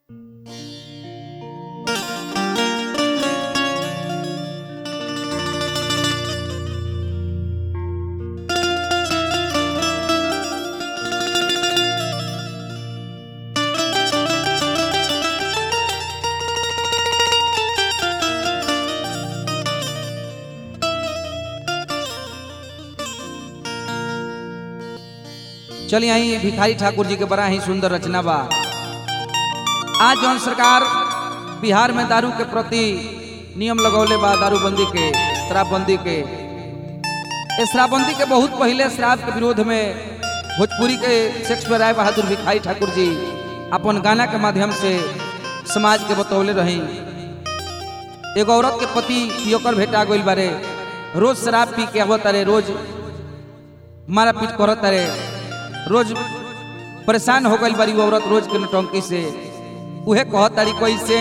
चलिए आई भिखारी ठाकुर जी के बड़ा ही सुंदर रचना बा। आज जौन सरकार बिहार में दारू के प्रति नियम लगौले बा, दारूबंदी के, शराबबंदी के, इस शराबबंदी के बहुत पहले शराब के विरोध में भोजपुरी के शेक्सपियर राय बहादुर भिखारी ठाकुर जी अपन गाना के माध्यम से समाज के बतौले रही। एगो औरत के पति पियोकर भेटा गइल बारे, रोज शराब पी के आवत तारे, रोज मारा पीट करत तारे, रोज परेशान हो गई बारी वो औरत रोज के नौटंकी से। उहे कहत तारी कैसे,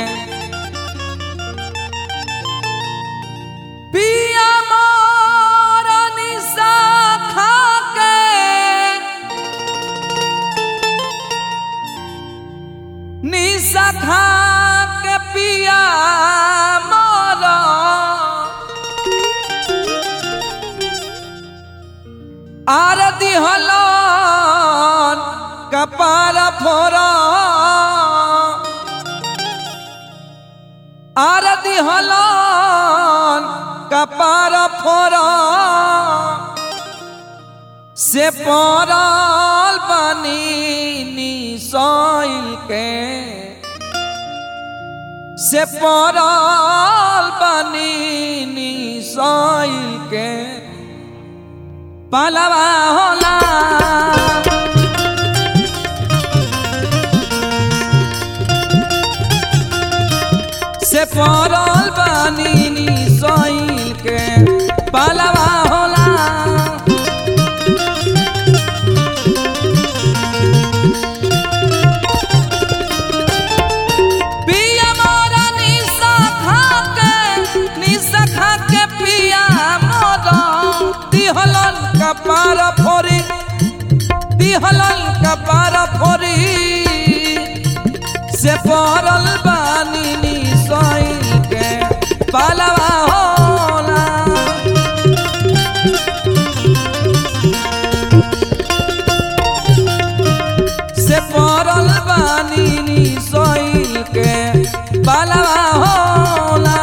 पिया मोरा निशा खा के, निशा खा के पिया मोरा आरती हलो कपार फोरा, आरती हलन कपार फोरा, से पड़ल बानी निसैल के, से पड़ल बानी निसैल के, पालवा होला से पड़ल बानी निसैल के, पालवा होला। पिया मोरा निशा खा के पिया मोरा दिहलन कपार फोरी, दिहलन कपार फोरी, से पड़ल बानी निसैल के, पालवा होला। से पड़ल बानी निसैल के, पालवा होला।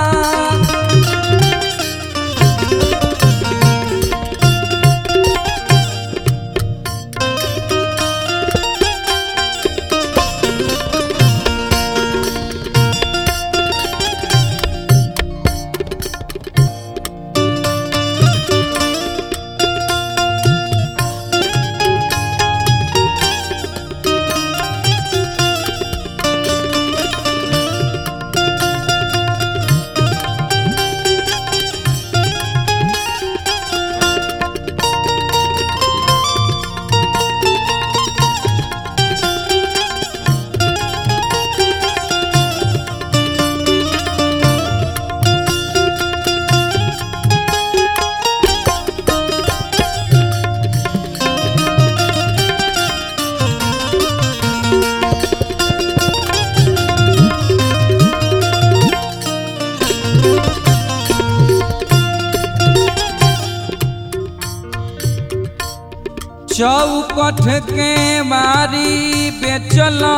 चौकठ के मारी बेचला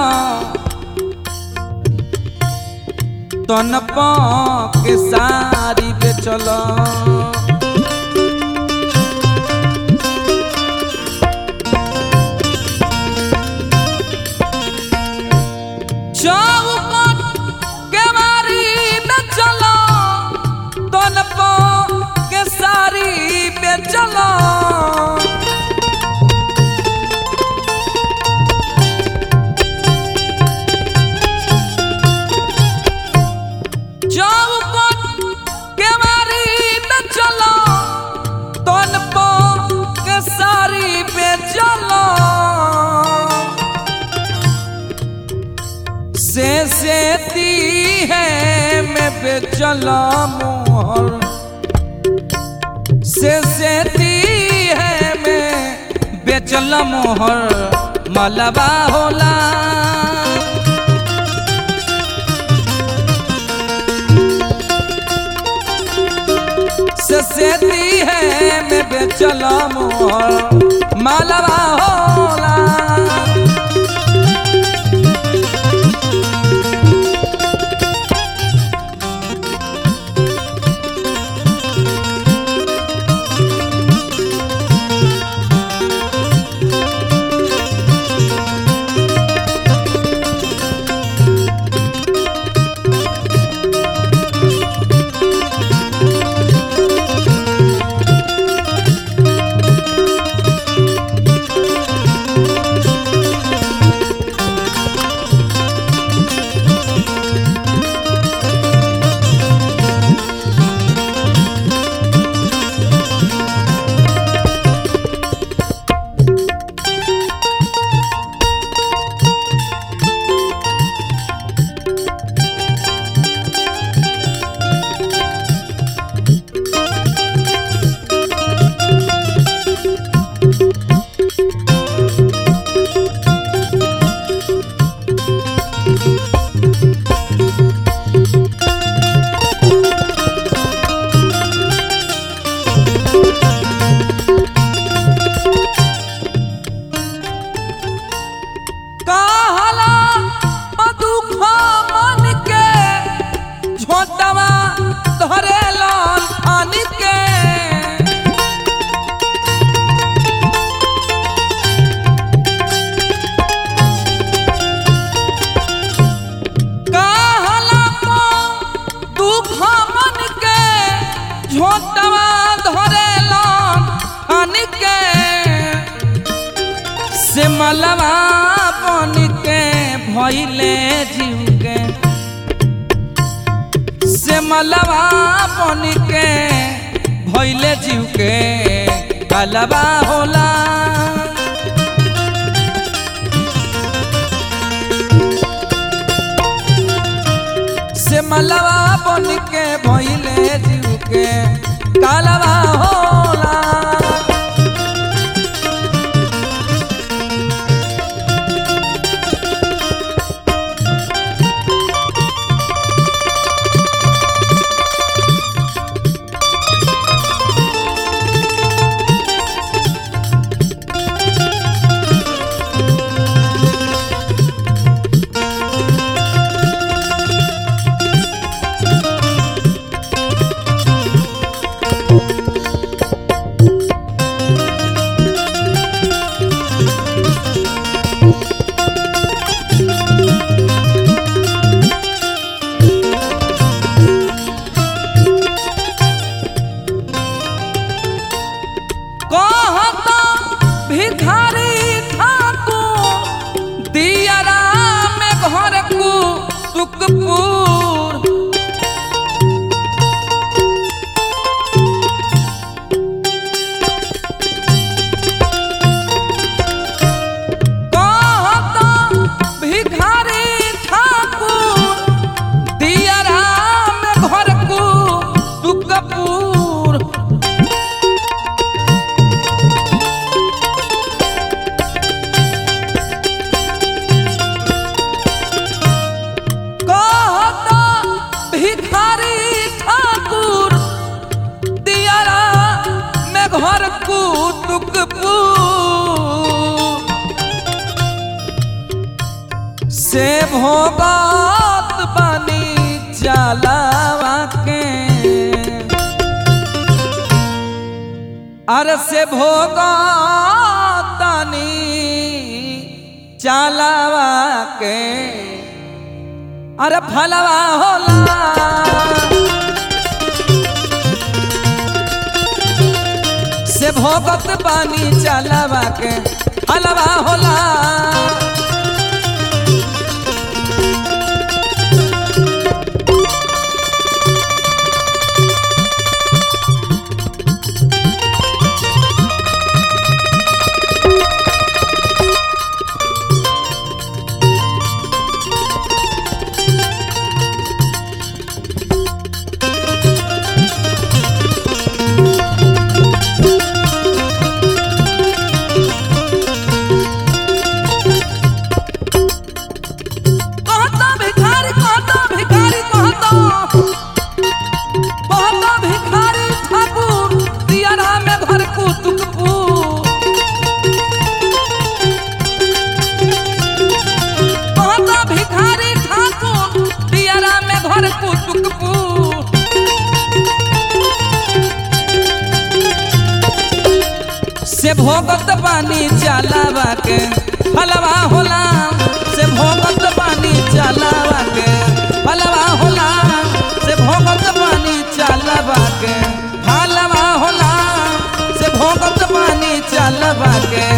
तनपा के सारी बेचला, चौकठ के मारी बेचला तनपा के सारी बेचला, सेती है मैं बेचला मोहर, सेती है मैं बेचला मोहर, मलबा होला। देती है मैं बेचल मोहर मालवा होला। से मलवा बन के भइले जीव के, से मलवा बन के भइले जीव के कलवा होला। से मलवा बन के भइले जीव के कलवा होला। भिखारी ठाकुर दियरा में घर को सुखपुर, कहता भिखारी ठाकुर दियरा में घर को सुखपुर। घर कुतुकपुर से भोगत बनी चलावा के, अरे से भोगत बनी चलावा के, अरे फलवा होला। से भोगत पानी चलावा के हलवा होला। से भोगत पानी चलावा के फलवा होला से भोगत पानी चलावा के फलवा होला से भोगत पानी चलावा के फलवा होला से भोगत पानी चलावा के